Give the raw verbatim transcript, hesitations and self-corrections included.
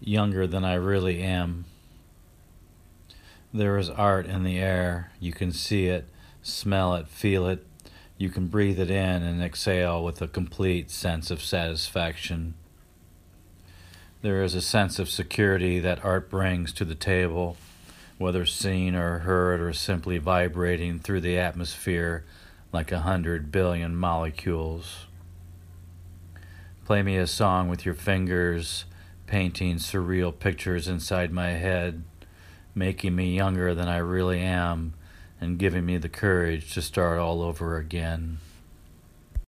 younger than I really am. There is art in the air. You can see it, smell it, feel it. You can breathe it in and exhale with a complete sense of satisfaction. There is a sense of security that art brings to the table, whether seen or heard or simply vibrating through the atmosphere like a hundred billion molecules. Play me a song with your fingers, painting surreal pictures inside my head, making me younger than I really am, and giving me the courage to start all over again.